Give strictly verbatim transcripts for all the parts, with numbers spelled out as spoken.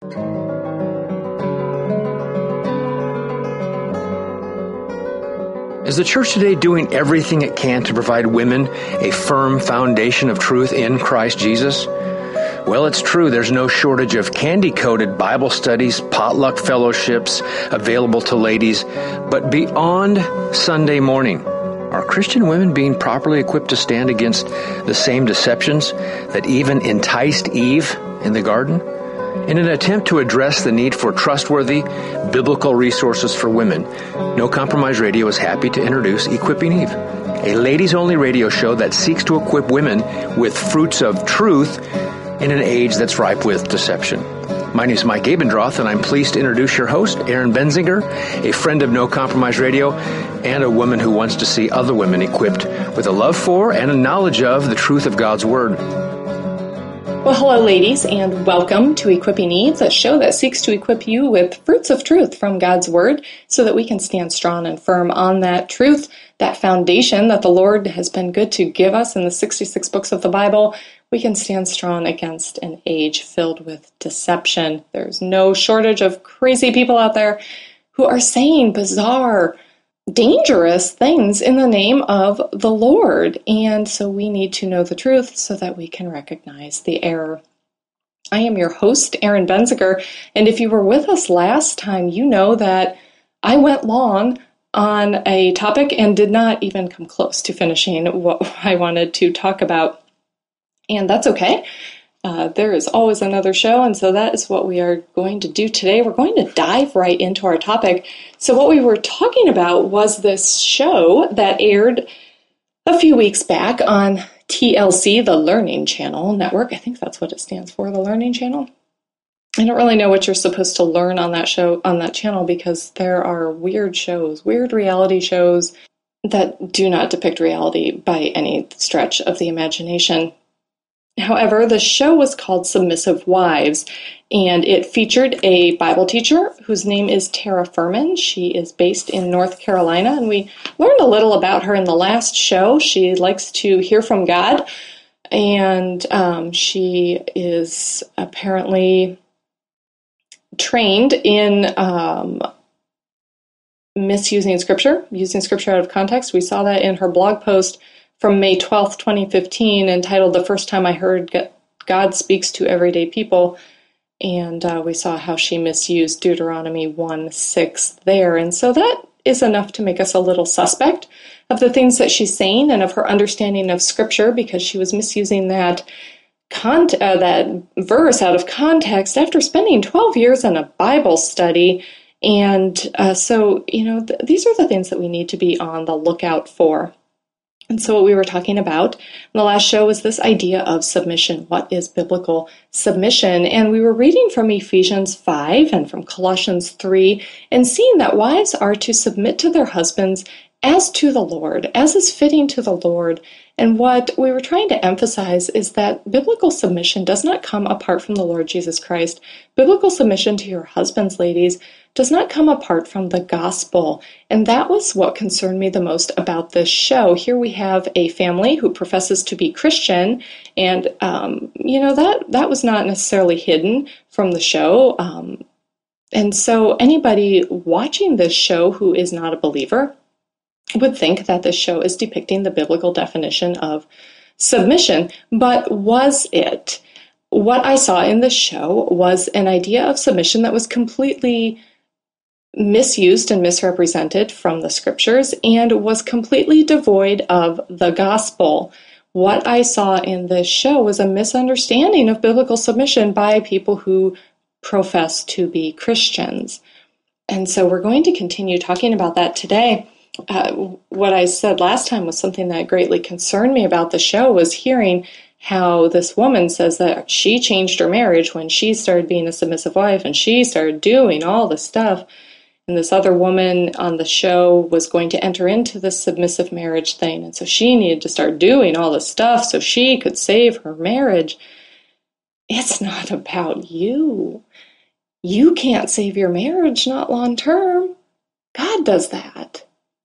Is the church today doing everything it can to provide women a firm foundation of truth in Christ Jesus? Well, it's true. There's no shortage of candy-coated Bible studies, potluck fellowships available to ladies. But beyond Sunday morning, are Christian women being properly equipped to stand against the same deceptions that even enticed Eve in the garden? In an attempt to address the need for trustworthy biblical resources for women, No Compromise Radio is happy to introduce Equipping Eve, a ladies-only radio show that seeks to equip women with fruits of truth in an age that's ripe with deception. My name is Mike Abendroth, and I'm pleased to introduce your host, Erin Benzinger, a friend of No Compromise Radio, and a woman who wants to see other women equipped with a love for and a knowledge of the truth of God's Word. Well, hello, ladies, and welcome to Equipping Eve, a show that seeks to equip you with fruits of truth from God's Word so that we can stand strong and firm on that truth, that foundation that the Lord has been good to give us in the sixty-six books of the Bible. We can stand strong against an age filled with deception. There's no shortage of crazy people out there who are saying bizarre, dangerous things in the name of the Lord. And so we need to know the truth so that we can recognize the error. I am your host, Erin Benziger, and if you were with us last time, you know that I went long on a topic and did not even come close to finishing what I wanted to talk about. And that's okay. Uh, there is always another show, and so that is what we are going to do today. We're going to dive right into our topic. So what we were talking about was this show that aired a few weeks back on T L C, the Learning Channel Network. I think that's what it stands for, the Learning Channel. I don't really know what you're supposed to learn on that show, on that channel, because there are weird shows, weird reality shows that do not depict reality by any stretch of the imagination. However, the show was called Submissive Wives, and it featured a Bible teacher whose name is Tara Furman. She is based in North Carolina, and we learned a little about her in the last show. She likes to hear from God, and um, she is apparently trained in um, misusing Scripture, using Scripture out of context. We saw that in her blog post from May twelfth, twenty fifteen, entitled The First Time I Heard God Speaks to Everyday People. And uh, we saw how she misused Deuteronomy one six there. And so that is enough to make us a little suspect of the things that she's saying and of her understanding of Scripture, because she was misusing that con- uh, that verse out of context after spending twelve years in a Bible study. And uh, so, you know, th- these are the things that we need to be on the lookout for. And so what we were talking about in the last show was this idea of submission. What is biblical submission? And we were reading from Ephesians five and from Colossians three and seeing that wives are to submit to their husbands as to the Lord, as is fitting to the Lord. And what we were trying to emphasize is that biblical submission does not come apart from the Lord Jesus Christ. Biblical submission to your husbands, ladies, does not come apart from the gospel. And that was what concerned me the most about this show. Here we have a family who professes to be Christian, and, um, you know, that, that was not necessarily hidden from the show. Um, and so anybody watching this show who is not a believer would think that this show is depicting the biblical definition of submission. But was it? What I saw in the show was an idea of submission that was completely misused and misrepresented from the Scriptures and was completely devoid of the gospel. What I saw in this show was a misunderstanding of biblical submission by people who profess to be Christians. And so we're going to continue talking about that today. Uh, what I said last time was something that greatly concerned me about the show, was hearing how this woman says that she changed her marriage when she started being a submissive wife and she started doing all this stuff. And this other woman on the show was going to enter into this submissive marriage thing. And so she needed to start doing all this stuff so she could save her marriage. It's not about you. You can't save your marriage, not long term. God does that.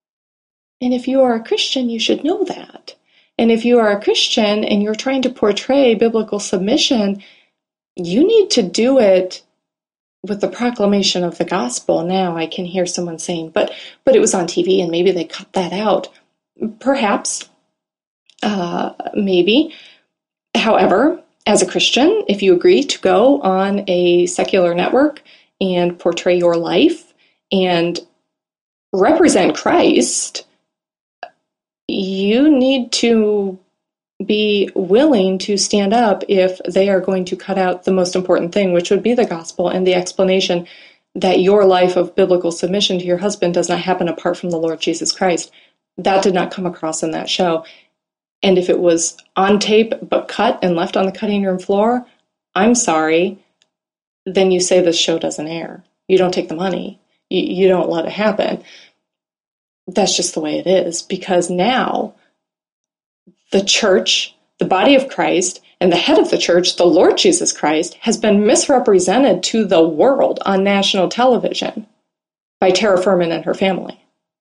And if you are a Christian, you should know that. And if you are a Christian and you're trying to portray biblical submission, you need to do it with the proclamation of the gospel, now I can hear someone saying, but but it was on T V and maybe they cut that out. Perhaps, uh, maybe. However, as a Christian, if you agree to go on a secular network and portray your life and represent Christ, you need to be willing to stand up if they are going to cut out the most important thing, which would be the gospel and the explanation that your life of biblical submission to your husband does not happen apart from the Lord Jesus Christ. That did not come across in that show. And if it was on tape but cut and left on the cutting room floor, I'm sorry, then you say this show doesn't air. You don't take the money. You, you don't let it happen. That's just the way it is, because now the church, the body of Christ, and the head of the church, the Lord Jesus Christ, has been misrepresented to the world on national television by Tara Furman and her family.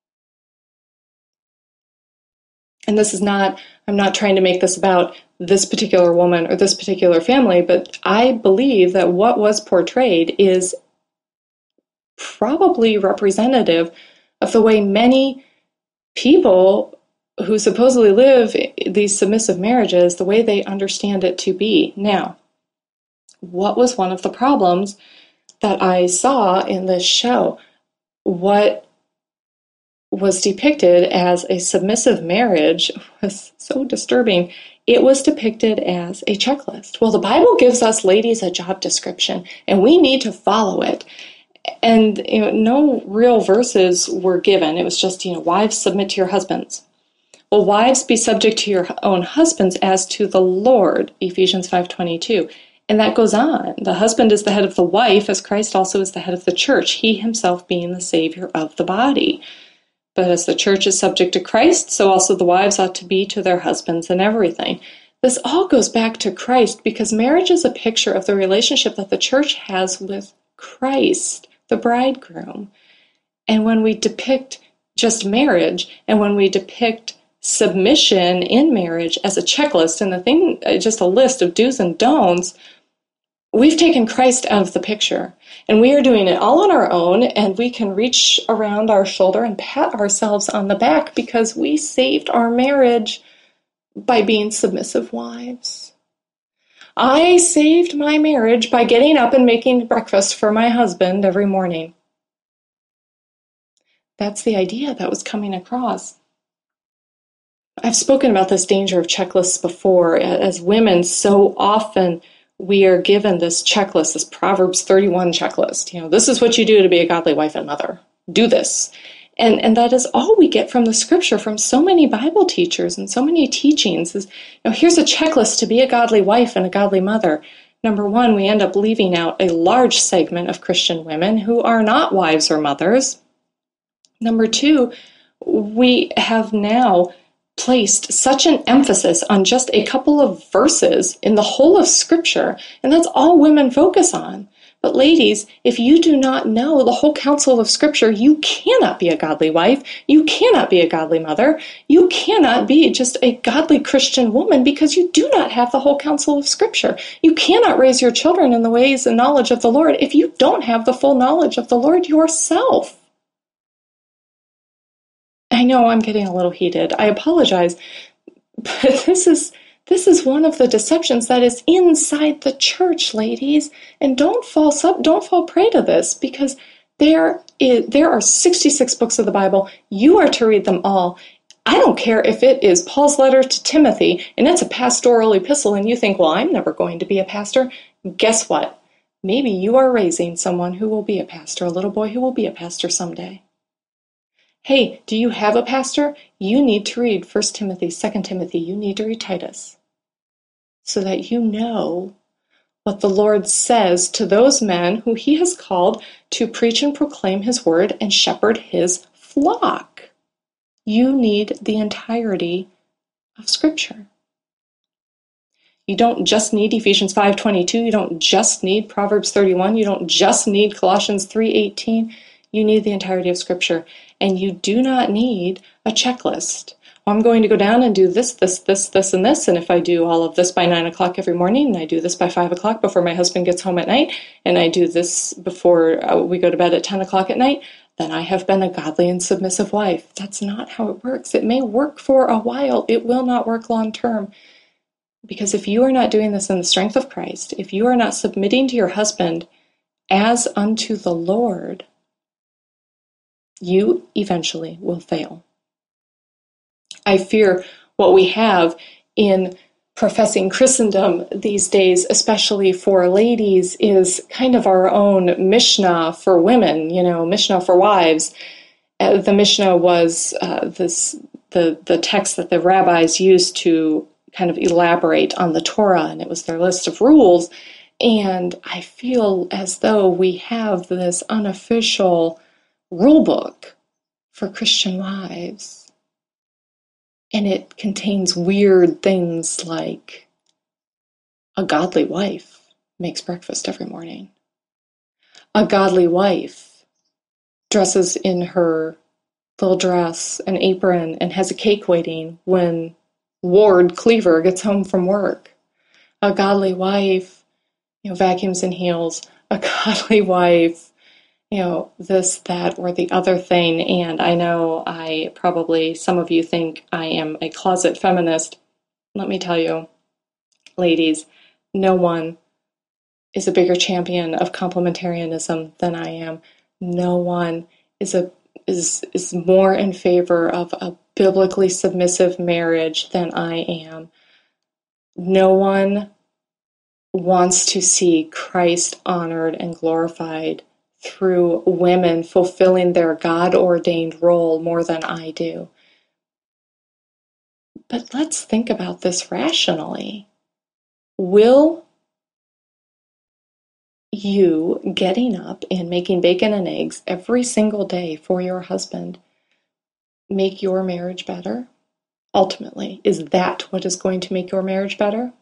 And this is not, I'm not trying to make this about this particular woman or this particular family, but I believe that what was portrayed is probably representative of the way many people who supposedly live these submissive marriages, the way they understand it to be. Now, what was one of the problems that I saw in this show? What was depicted as a submissive marriage was so disturbing. It was depicted as a checklist. Well, the Bible gives us ladies a job description, and we need to follow it. And you know, no real verses were given. It was just, you know, wives, submit to your husbands. Well, wives, be subject to your own husbands as to the Lord, Ephesians five twenty-two. And that goes on. The husband is the head of the wife, as Christ also is the head of the church, he himself being the Savior of the body. But as the church is subject to Christ, so also the wives ought to be to their husbands and everything. This all goes back to Christ, because marriage is a picture of the relationship that the church has with Christ, the bridegroom. And when we depict just marriage, and when we depict submission in marriage as a checklist and the thing, just a list of do's and don'ts, we've taken Christ out of the picture, and we are doing it all on our own, and we can reach around our shoulder and pat ourselves on the back because we saved our marriage by being submissive wives. I saved my marriage by getting up and making breakfast for my husband every morning. That's the idea that was coming across. I've spoken about this danger of checklists before. As women, so often we are given this checklist, this Proverbs thirty-one checklist. You know, this is what you do to be a godly wife and mother. Do this. And and that is all we get from the scripture, from so many Bible teachers and so many teachings is, you know, here's a checklist to be a godly wife and a godly mother. Number one, we end up leaving out a large segment of Christian women who are not wives or mothers. Number two, we have now placed such an emphasis on just a couple of verses in the whole of Scripture, and that's all women focus on. But ladies, if you do not know the whole counsel of Scripture, you cannot be a godly wife, you cannot be a godly mother, you cannot be just a godly Christian woman because you do not have the whole counsel of Scripture. You cannot raise your children in the ways and knowledge of the Lord if you don't have the full knowledge of the Lord yourself. I know I'm getting a little heated. I apologize, but this is this is one of the deceptions that is inside the church, ladies. And don't fall sub, don't fall prey to this, because there is there are sixty-six books of the Bible. You are to read them all. I don't care if it is Paul's letter to Timothy and it's a pastoral epistle, and you think, well, I'm never going to be a pastor. Guess what? Maybe you are raising someone who will be a pastor, a little boy who will be a pastor someday. Hey, do you have a pastor? You need to read First Timothy, Second Timothy. You need to read Titus so that you know what the Lord says to those men who he has called to preach and proclaim his word and shepherd his flock. You need the entirety of Scripture. You don't just need Ephesians five twenty-two. You don't just need Proverbs thirty-one. You don't just need Colossians three eighteen. You need the entirety of Scripture. And you do not need a checklist. well, I'm going to go down and do this, this, this, this, and this. And if I do all of this by nine o'clock every morning, and I do this by five o'clock before my husband gets home at night, and I do this before uh, we go to bed at ten o'clock at night, then I have been a godly and submissive wife. That's not how it works. It may work for a while. It will not work long term. Because if you are not doing this in the strength of Christ, if you are not submitting to your husband as unto the Lord, you eventually will fail. I fear what we have in professing Christendom these days, especially for ladies, is kind of our own Mishnah for women, you know, Mishnah for wives. Uh, the Mishnah was uh, this the, the text that the rabbis used to kind of elaborate on the Torah, and it was their list of rules. And I feel as though we have this unofficial rule book for Christian wives. And it contains weird things like a godly wife makes breakfast every morning. A godly wife dresses in her little dress and apron and has a cake waiting when Ward Cleaver gets home from work. A godly wife, you know, vacuums and heals. A godly wife, you know, this, that, or the other thing. And I know I probably, some of you think I am a closet feminist. Let me tell you, ladies, no one is a bigger champion of complementarianism than I am. No one is a is is more in favor of a biblically submissive marriage than I am. No one wants to see Christ honored and glorified through women fulfilling their God-ordained role more than I do. But let's think about this rationally. Will you getting up and making bacon and eggs every single day for your husband make your marriage better? Ultimately, is that what is going to make your marriage better?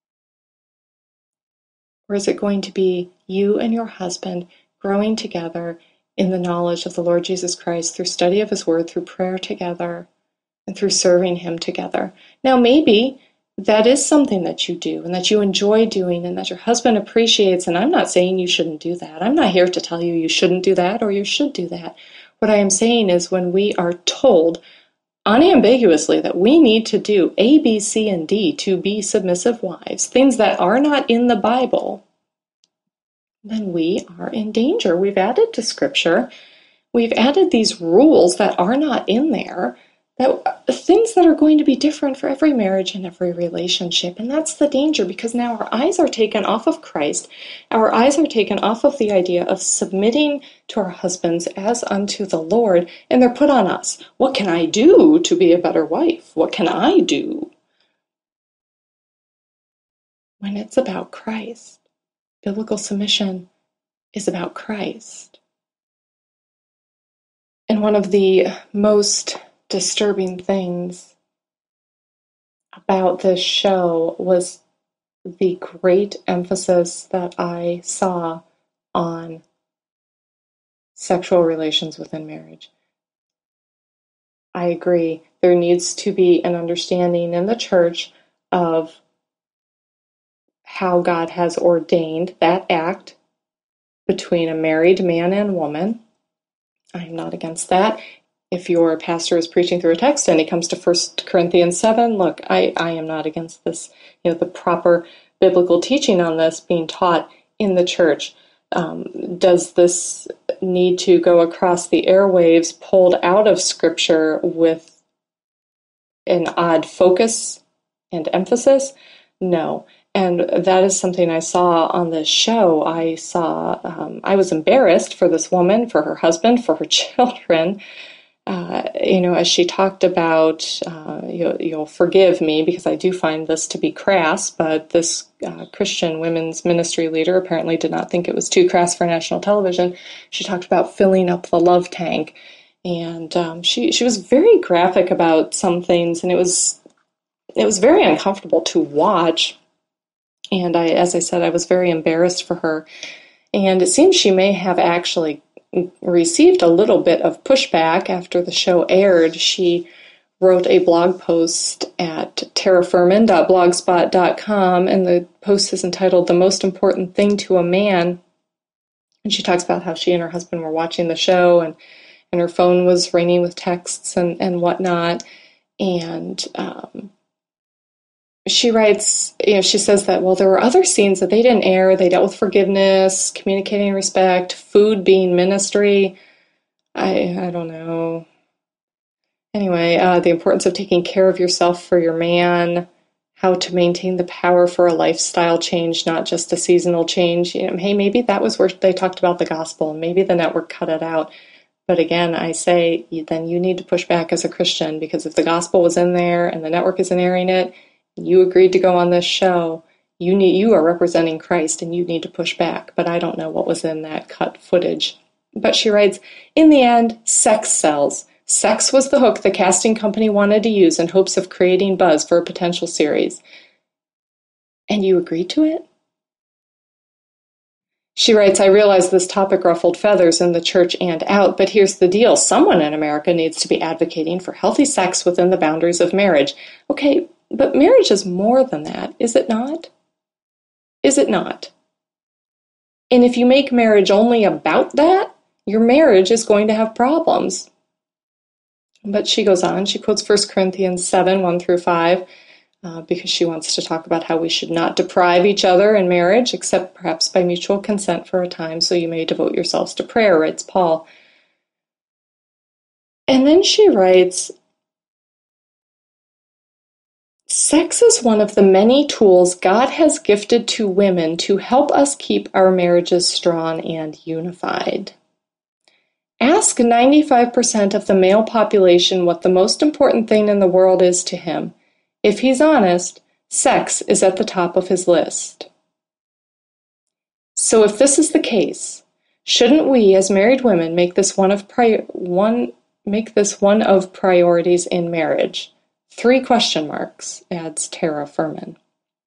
Or is it going to be you and your husband growing together in the knowledge of the Lord Jesus Christ through study of his word, through prayer together, and through serving him together? Now, maybe that is something that you do and that you enjoy doing and that your husband appreciates, and I'm not saying you shouldn't do that. I'm not here to tell you you shouldn't do that or you should do that. What I am saying is when we are told unambiguously that we need to do A, B, C, and D to be submissive wives, things that are not in the Bible, then we are in danger. We've added to Scripture, we've added these rules that are not in there, that things that are going to be different for every marriage and every relationship. And that's the danger, because now our eyes are taken off of Christ. Our eyes are taken off of the idea of submitting to our husbands as unto the Lord, and they're put on us. What can I do to be a better wife? What can I do? When it's about Christ. Biblical submission is about Christ. And one of the most disturbing things about this show was the great emphasis that I saw on sexual relations within marriage. I agree. There needs to be an understanding in the church of how God has ordained that act between a married man and woman. I'm not against that. If your pastor is preaching through a text and he comes to First Corinthians seven, look, I, I am not against this, you know, the proper biblical teaching on this being taught in the church. Um, does this need to go across the airwaves, pulled out of Scripture with an odd focus and emphasis? No. And that is something I saw on this show. I saw, um, I was embarrassed for this woman, for her husband, for her children. Uh, you know, as she talked about, uh, you'll, you'll forgive me because I do find this to be crass, but this uh, Christian women's ministry leader apparently did not think it was too crass for national television. She talked about filling up the love tank, and um, she she was very graphic about some things, and it was it was very uncomfortable to watch. And I, as I said, I was very embarrassed for her, and it seems she may have actually received a little bit of pushback after the show aired. She wrote a blog post at tara furman dot blogspot dot com, and the post is entitled "The Most Important Thing to a Man." And she talks about how she and her husband were watching the show, and, and her phone was ringing with texts and, and whatnot. And um, she writes, you know, she says that, well, there were other scenes that they didn't air. They dealt with forgiveness, communicating respect, food being ministry. I, I don't know. Anyway, uh, the importance of taking care of yourself for your man, how to maintain the power for a lifestyle change, not just a seasonal change. You know, hey, maybe that was where they talked about the gospel, and maybe the network cut it out. But again, I say, then you need to push back as a Christian, because if the gospel was in there and the network isn't airing it, you agreed to go on this show, you need you are representing Christ, and you need to push back. But I don't know what was in that cut footage. But she writes, in the end, sex sells. Sex was the hook the casting company wanted to use in hopes of creating buzz for a potential series. And you agreed to it? She writes, I realize this topic ruffled feathers in the church and out, but here's the deal. Someone in America needs to be advocating for healthy sex within the boundaries of marriage. Okay, but marriage is more than that, is it not? Is it not? And if you make marriage only about that, your marriage is going to have problems. But she goes on, she quotes First Corinthians seven, one through five, uh, because she wants to talk about how we should not deprive each other in marriage, except perhaps by mutual consent for a time, so you may devote yourselves to prayer, writes Paul. And then she writes, sex is one of the many tools God has gifted to women to help us keep our marriages strong and unified. Ask ninety-five percent of the male population what the most important thing in the world is to him. If he's honest, sex is at the top of his list. So if this is the case, shouldn't we as married women make this one of pri- one make this one of priorities in marriage? Three question marks, adds Tara Furman.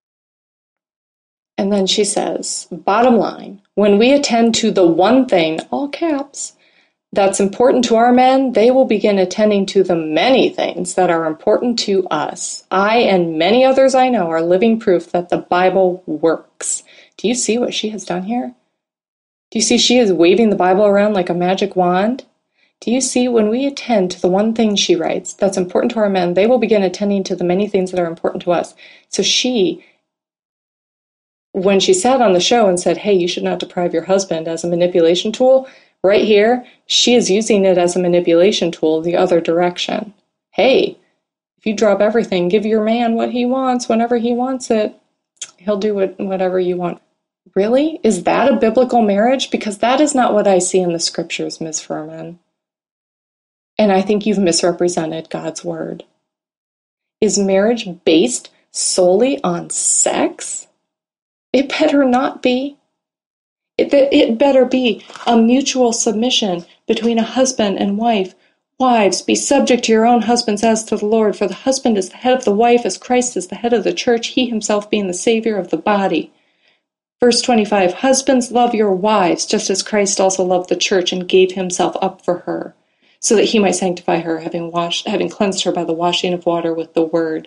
And then she says, bottom line, when we attend to the one thing, all caps, that's important to our men, they will begin attending to the many things that are important to us. I and many others I know are living proof that the Bible works. Do you see what she has done here? Do you see she is waving the Bible around like a magic wand? Do you see when we attend to the one thing, she writes, that's important to our men, they will begin attending to the many things that are important to us. So she, when she sat on the show and said, hey, you should not deprive your husband as a manipulation tool, right here, she is using it as a manipulation tool the other direction. Hey, if you drop everything, give your man what he wants whenever he wants it, he'll do what, whatever you want. Really? Is that a biblical marriage? Because that is not what I see in the scriptures, Miz Furman. And I think you've misrepresented God's word. Is marriage based solely on sex? It better not be. It, it better be a mutual submission between a husband and wife. Wives, be subject to your own husbands as to the Lord, for the husband is the head of the wife, as Christ is the head of the church, he himself being the Savior of the body. Verse twenty-five, husbands, love your wives, just as Christ also loved the church and gave himself up for her, so that he might sanctify her, having washed, having cleansed her by the washing of water with the word.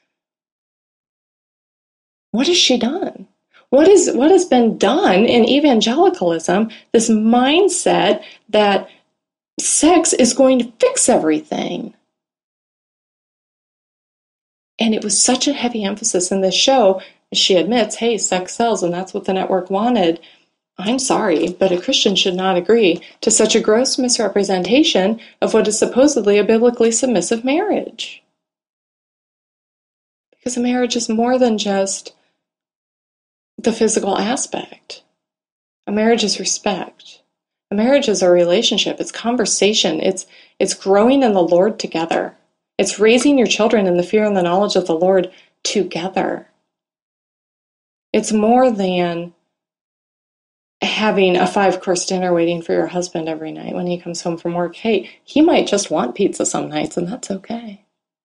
What has she done? What is what has been done in evangelicalism, this mindset that sex is going to fix everything? And it was such a heavy emphasis in this show. She admits, hey, sex sells, and that's what the network wanted. I'm sorry, but a Christian should not agree to such a gross misrepresentation of what is supposedly a biblically submissive marriage. Because a marriage is more than just the physical aspect. A marriage is respect. A marriage is a relationship. It's conversation. It's it's growing in the Lord together. It's raising your children in the fear and the knowledge of the Lord together. It's more than having a five-course dinner waiting for your husband every night when he comes home from work. Hey, he might just want pizza some nights, and that's okay.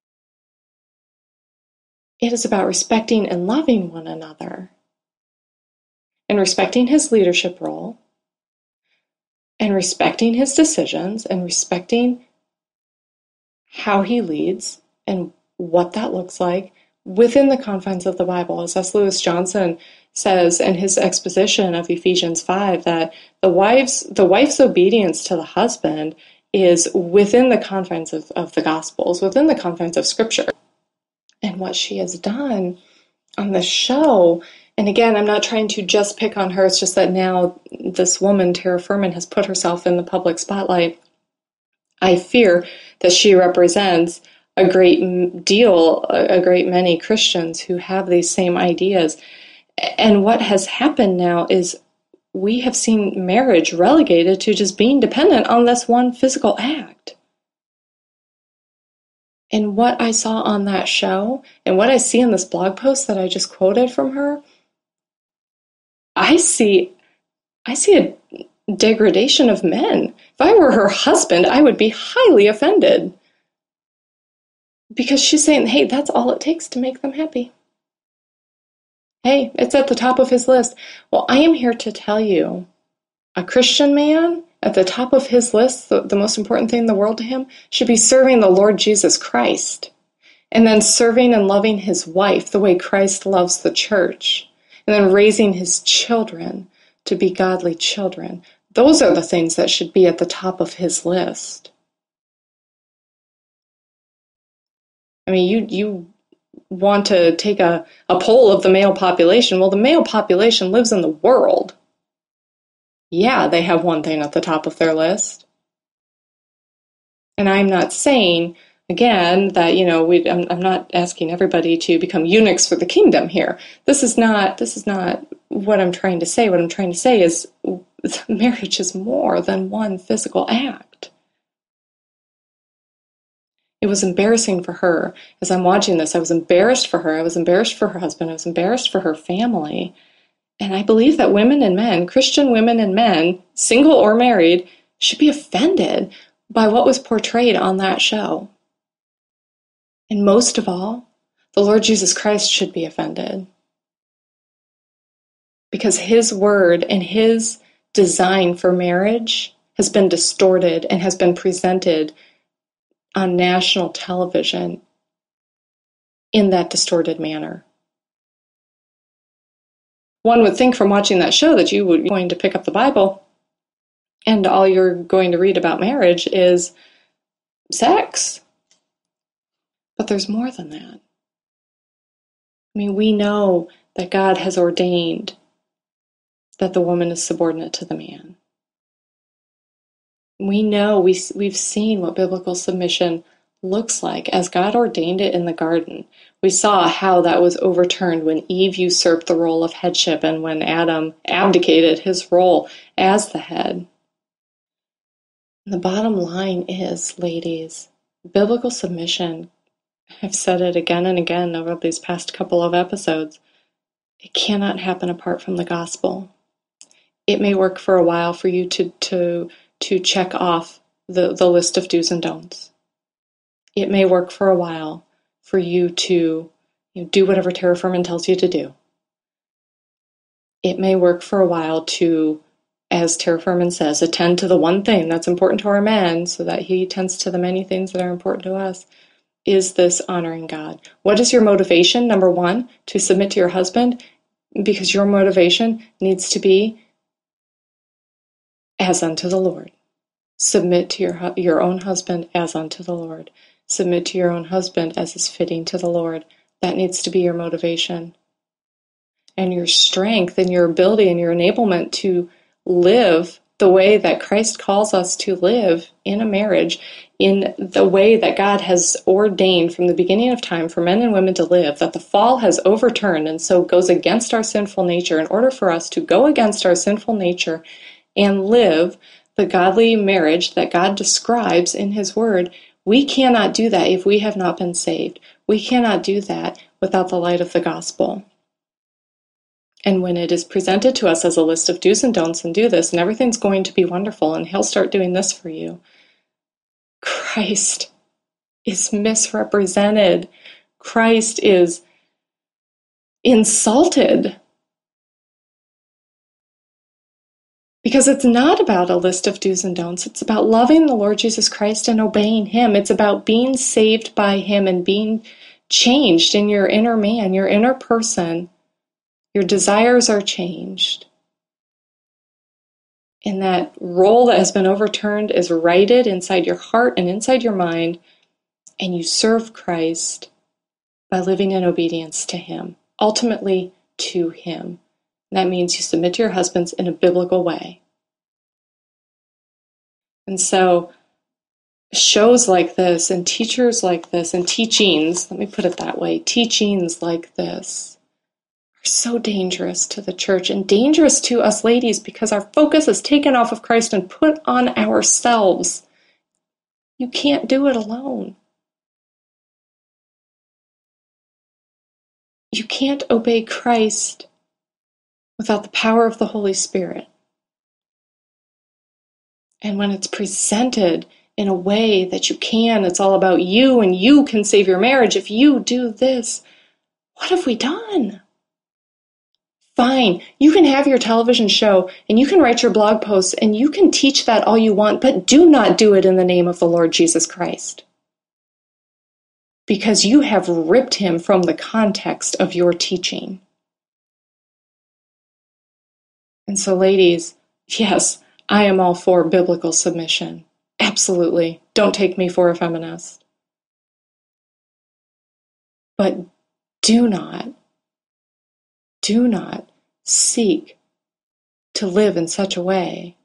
It is about respecting and loving one another, and respecting his leadership role, and respecting his decisions, and respecting how he leads, and what that looks like within the confines of the Bible. As S. Lewis Johnson says in his exposition of Ephesians five, that the wife's, the wife's obedience to the husband is within the confines of, of the Gospels, within the confines of Scripture. And what she has done on the show, and again, I'm not trying to just pick on her, it's just that now this woman, Tara Furman, has put herself in the public spotlight. I fear that she represents a great deal, a great many Christians who have these same ideas. And what has happened now is we have seen marriage relegated to just being dependent on this one physical act. And what I saw on that show, and what I see in this blog post that I just quoted from her, I see, I see a degradation of men. If I were her husband, I would be highly offended. Because she's saying, hey, that's all it takes to make them happy. Hey, it's at the top of his list. Well, I am here to tell you, a Christian man, at the top of his list, the, the most important thing in the world to him, should be serving the Lord Jesus Christ. And then serving and loving his wife the way Christ loves the church. And then raising his children to be godly children. Those are the things that should be at the top of his list. I mean, you you want to take a, a poll of the male population. Well, the male population lives in the world. Yeah, they have one thing at the top of their list. And I'm not saying, again, that, you know, we, I'm, I'm not asking everybody to become eunuchs for the kingdom here. This is not, this is not what I'm trying to say. What I'm trying to say is marriage is more than one physical act. It was embarrassing for her. As I'm watching this, I was embarrassed for her. I was embarrassed for her husband. I was embarrassed for her family. And I believe that women and men, Christian women and men, single or married, should be offended by what was portrayed on that show. And most of all, the Lord Jesus Christ should be offended. Because his word and his design for marriage has been distorted and has been presented on national television in that distorted manner. One would think from watching that show that you would be going to pick up the Bible and all you're going to read about marriage is sex. But there's more than that. I mean, we know that God has ordained that the woman is subordinate to the man. We know, we, we've seen what biblical submission looks like as God ordained it in the garden. We saw how that was overturned when Eve usurped the role of headship and when Adam abdicated his role as the head. And the bottom line is, ladies, biblical submission, I've said it again and again over these past couple of episodes, it cannot happen apart from the gospel. It may work for a while for you to to to check off the, the list of do's and don'ts. It may work for a while for you to you know, do whatever Tara Furman tells you to do. It may work for a while to, as Tara Furman says, attend to the one thing that's important to our man so that he tends to the many things that are important to us. Is this honoring God? What is your motivation? Number one, to submit to your husband, because your motivation needs to be as unto the Lord. Submit to your your own husband as unto the Lord. Submit to your own husband as is fitting to the Lord. That needs to be your motivation. And your strength and your ability and your enablement to live the way that Christ calls us to live in a marriage, in the way that God has ordained from the beginning of time for men and women to live, that the fall has overturned and so goes against our sinful nature. In order for us to go against our sinful nature and live the godly marriage that God describes in his word, we cannot do that if we have not been saved. We cannot do that without the light of the gospel. And when it is presented to us as a list of do's and don'ts and do this and everything's going to be wonderful and he'll start doing this for you, Christ is misrepresented. Christ is insulted. Because it's not about a list of do's and don'ts. It's about loving the Lord Jesus Christ and obeying him. It's about being saved by him and being changed in your inner man, your inner person. Your desires are changed. And that role that has been overturned is righted inside your heart and inside your mind, and you serve Christ by living in obedience to him, ultimately to him. And that means you submit to your husbands in a biblical way. And so shows like this and teachers like this and teachings, let me put it that way, teachings like this are so dangerous to the church and dangerous to us ladies because our focus is taken off of Christ and put on ourselves. You can't do it alone. You can't obey Christ without the power of the Holy Spirit. And when it's presented in a way that you can, it's all about you and you can save your marriage if you do this. What have we done? Fine, you can have your television show and you can write your blog posts and you can teach that all you want, but do not do it in the name of the Lord Jesus Christ. Because you have ripped him from the context of your teaching. And so, ladies, yes, I am all for biblical submission. Absolutely. Don't take me for a feminist. But do not, do not seek to live in such a way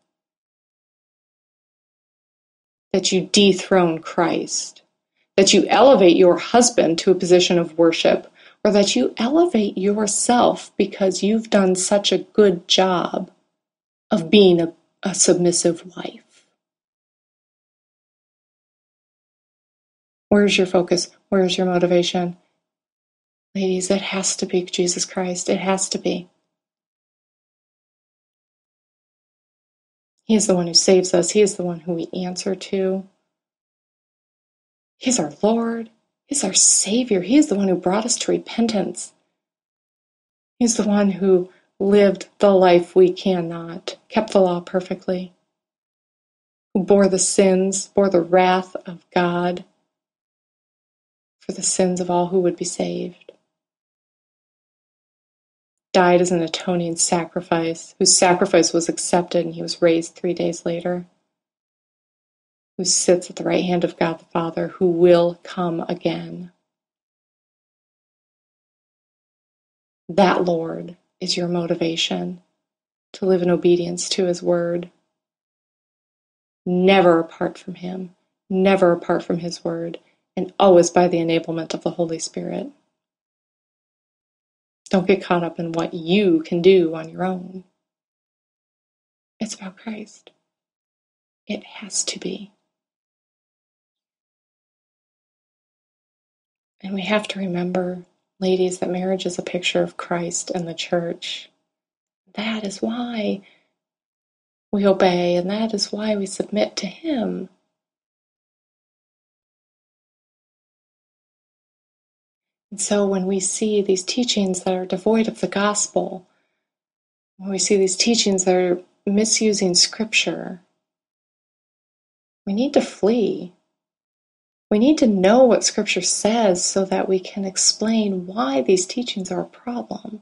that you dethrone Christ, that you elevate your husband to a position of worship, or that you elevate yourself because you've done such a good job of being a, a submissive wife. Where's your focus? Where's your motivation? Ladies, it has to be Jesus Christ. It has to be. He is the one who saves us. He is the one who we answer to. He's our Lord. He's our Savior. He is the one who brought us to repentance. He's the one who lived the life we cannot, kept the law perfectly, who bore the sins, bore the wrath of God for the sins of all who would be saved, died as an atoning sacrifice, whose sacrifice was accepted and he was raised three days later, who sits at the right hand of God the Father, who will come again. That Lord is your motivation to live in obedience to his word, never apart from him, never apart from his word, and always by the enablement of the Holy Spirit. Don't get caught up in what you can do on your own. It's about Christ. It has to be. And we have to remember, ladies, that marriage is a picture of Christ and the church. That is why we obey, and that is why we submit to him. And so when we see these teachings that are devoid of the gospel, when we see these teachings that are misusing Scripture, we need to flee. We need to know what Scripture says so that we can explain why these teachings are a problem.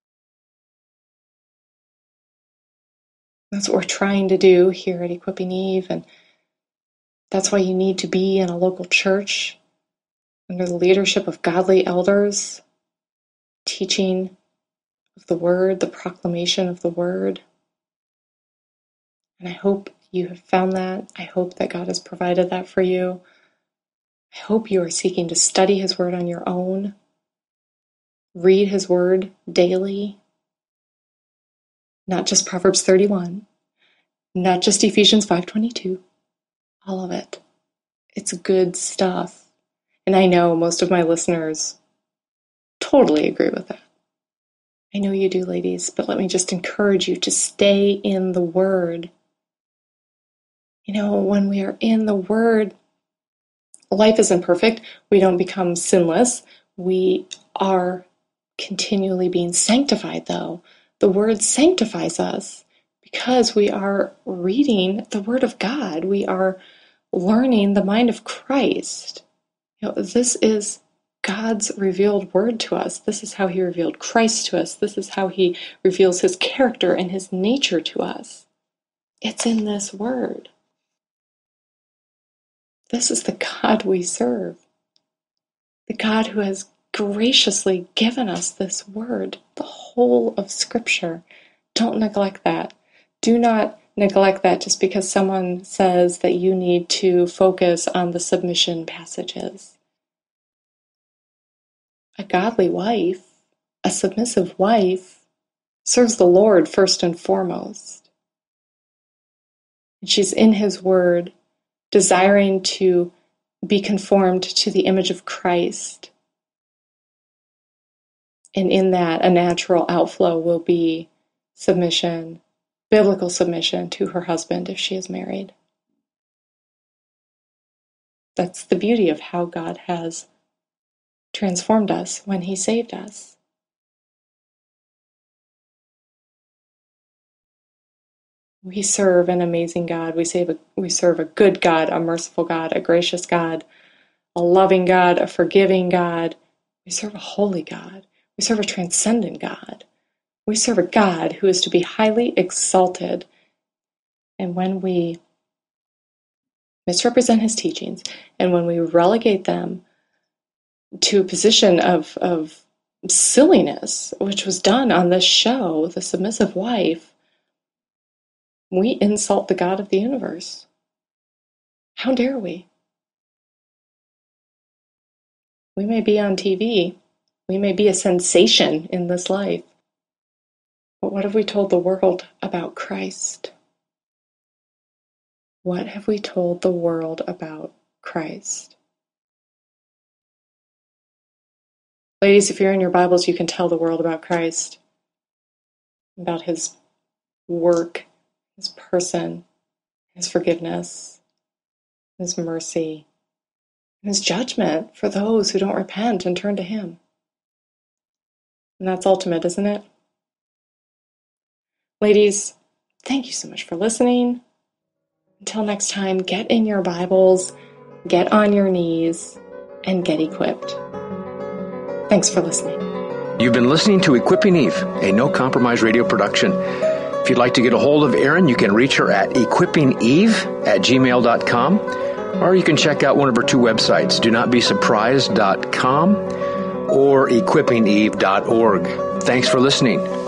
That's what we're trying to do here at Equipping Eve, and that's why you need to be in a local church under the leadership of godly elders, teaching of the Word, the proclamation of the Word. And I hope you have found that. I hope that God has provided that for you. I hope you are seeking to study his Word on your own, read his Word daily, not just Proverbs thirty-one, not just Ephesians five twenty-two, all of it. It's good stuff. And I know most of my listeners totally agree with that. I know you do, ladies, but let me just encourage you to stay in the Word. You know, when we are in the Word, life isn't perfect. We don't become sinless. We are continually being sanctified, though. The Word sanctifies us because we are reading the Word of God. We are learning the mind of Christ. You know, this is God's revealed Word to us. This is how He revealed Christ to us. This is how He reveals His character and His nature to us. It's in this Word. This is the God we serve. The God who has graciously given us this Word, the whole of Scripture. Don't neglect that. Do not neglect that just because someone says that you need to focus on the submission passages. A godly wife, a submissive wife, serves the Lord first and foremost. And she's in His Word, desiring to be conformed to the image of Christ. And in that, a natural outflow will be submission, biblical submission to her husband if she is married. That's the beauty of how God has transformed us when He saved us. We serve an amazing God. We serve, a, we serve a good God, a merciful God, a gracious God, a loving God, a forgiving God. We serve a holy God. We serve a transcendent God. We serve a God who is to be highly exalted. And when we misrepresent His teachings, and when we relegate them to a position of, of silliness, which was done on this show, The Submissive Wife, we insult the God of the universe. How dare we? We may be on T V. We may be a sensation in this life. But what have we told the world about Christ? What have we told the world about Christ? Ladies, if you're in your Bibles, you can tell the world about Christ, about His work, His person, His forgiveness, His mercy, and His judgment for those who don't repent and turn to Him. And that's ultimate, isn't it? Ladies, thank you so much for listening. Until next time, get in your Bibles, get on your knees, and get equipped. Thanks for listening. You've been listening to Equipping Eve, a No Compromise radio production. If you'd like to get a hold of Erin, you can reach her at equipping eve at gmail dot com, or you can check out one of her two websites, do not be surprised dot com or equipping eve dot org. Thanks for listening.